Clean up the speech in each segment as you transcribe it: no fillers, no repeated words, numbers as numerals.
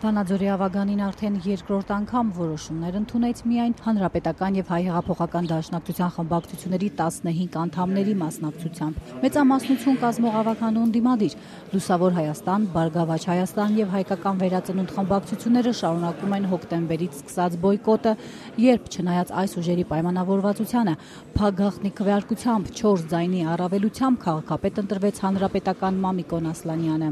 Վանաձորի ավագանին արդեն երկրորդ անգամ որոշումներ ընդունեց միայն Հանրապետական եւ Հայ հեղափոխական դաշնակցության խմբակցությունների 15 անդամների մասնակցությամբ։ Մեծամասնություն կազմող ավագանու ընդդիմադիր Լուսավոր Հայաստան, Բարգավաճ Հայաստան եւ Հայկական վերածնունդ խմբակցությունները շարունակում են հոկտեմբերից սկսած բոյկոտը, երբ չնայած այս ուժերի պայմանավորվածությանը փագախնի քվեարկությամբ 4 ձայնի առավելությամբ քաղաքապետ ընտրվեց հանրապետական Մամիկոն Ասլանյանը։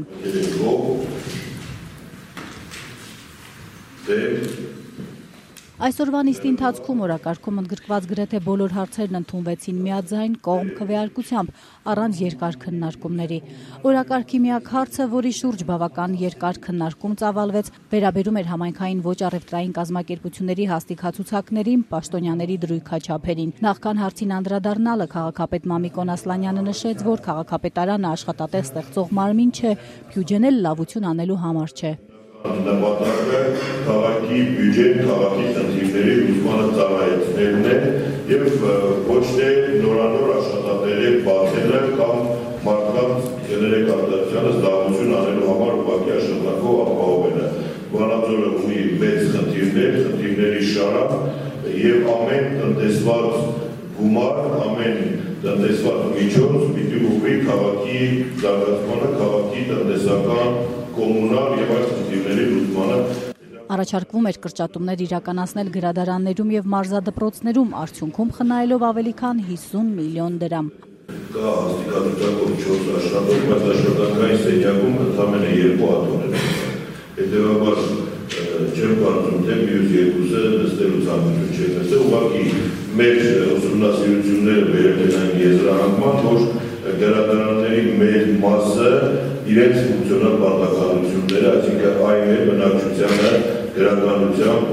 Այսօրվա նիստի ընթացքում օրակարգում ընդգրկված գրեթե բոլոր հարցերն ընդունվեցին միաձայն կողմ քվեարկությամբ, առանց երկար քննարկումների։ Օրակարգի միակ հարցը, որի շուրջ բավական երկար քննարկում ծավալվեց, վերաբերում էր համայնքային ոչ առևտրային կազմակերպությունների հաստիքացուցակներին, պաշտոնյաների դրույքաչափերին։ Նախքան հարցին անդրադառնալը քաղաքապետ Մամիկոն Ասլանյանը նշեց, որ քաղաքապետարանը աշխատատեղ ստեղծող մարմին չէ, բյուջեն էլ լավություն անելու համար չէ։ Նպատակը քաղաքի բյուջեն, քաղաքի խնդիրների լուծմանը ծառայեցնելն է եւ ոչ թե նորանոր աշխատատեղեր բացելը կամ մարդկանց գներեք արտադրությանը զբաղություն անելու համար ուղղակի աշխատանքով ապահովելը։ Վանաձորը ունի մեծ խնդիրների շարք եւ ամեն տնտեսված գումար, ամեն տնտեսված միջոց պիտի ուղղվի քաղաքի զարգացմանը, քաղաքի տնտեսական կոմունալ եւ այլ խնդիրների լուծմանը։ Առաջարկվում էր կրճատումներ իրականացնել գրադարաններում եւ մարզադպրոցներում, արդյունքում խնայելով ավելի քան 50 միլիոն դրամ։ Կա հաստիքացուցակով 4 աշխատող, բայց աշխատանքային սենյակում ընդամենը 2 ատոներ են։ Հետևաբար չեմ կարծում, թե մյուս երկուսը նստելու ցանկություն չեն նստել, ուղղակի մեր ուսումնասիրությունները բերել են այն եզրահանգման, որ գրադարանների մեծ մասը իրենց ֆունկցիոնալ պարտականությունները, այսինքն այն բնակչությանը գրականությամբ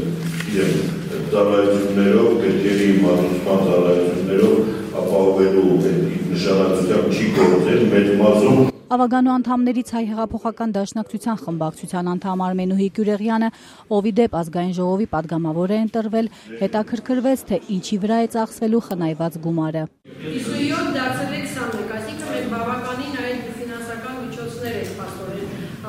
ծառայություններով, գրքերի մատուցման ծառայություններով ապահովելու նշանակությամբ չի գործել մեծ մասում։ Ավագանու անդամներից Հայ հեղափոխական դաշնակցության խմբակցության անդամ Արմենուհի Գյուրեղյանը, ով ի դեպ ազգային ժողովի падգամավոր է ընտրվել, հետաքրքրվեց, թե ինչի վրա է ծախսվելու խնայված գումարը։ 57 դարձել է 21, այսինքն մենք բավականին այդ ֆինանսական միջոցներ ենք փաստորեն։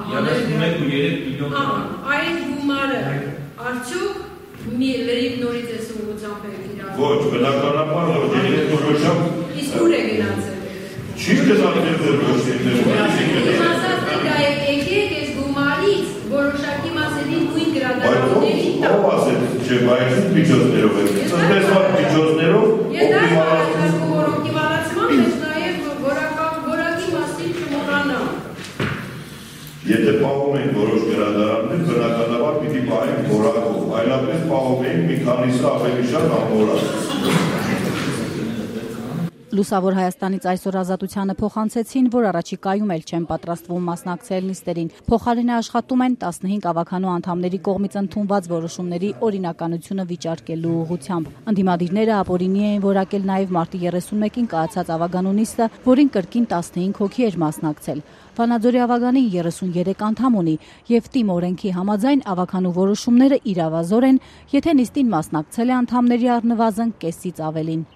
33 միլիոն։ Այդ գումարը արդյոք լրիվ նորից է սնուցությամբ է իրար։ Ոչ, բնականաբար ոչ, իսկ ուր է գնացել։ Չի գնացել ոչ եկեք այս գումարից որոշակի մասերի նույն գրադարանների տակ։ Ով ասել, չէ, բայց միջոցներով է։ Տնտեսական միջոցներով օպտիմալացման մեջ նաև որակի մասին չմոռանամ։ Եթե պահում ենք որոշ գրադարաններ, բնականաբար պիտի պահենք որակով, այլապես պահում ենք մի քանիսը ավելի շատ անորակ։ Լուսավոր Հայաստանից այսօր Ազատությանը փոխանցեցին, որ առաջիկայում էլ չեն պատրաստվում մասնակցել նիստերին։ Փոխարենը աշխատում են 15 ավագանու անդամների կողմից ընդունված որոշումների օրինականությունը վիճարկելու ուղղությամբ։ Ընդդիմադիրները ապօրինի էին որակել նաև մարտի 31-ին կայացած ավագանու նիստը, որին կրկին 15 հոգի էր մասնակցել։ Վանաձորի ավագանին 33 անդամ ունի եւ ՏԻՄ օրենքի համաձայն ավագանու որոշումները իրավազոր են, եթե նիստին մասնակցել է անդամների առնվազն կեսից ավելին։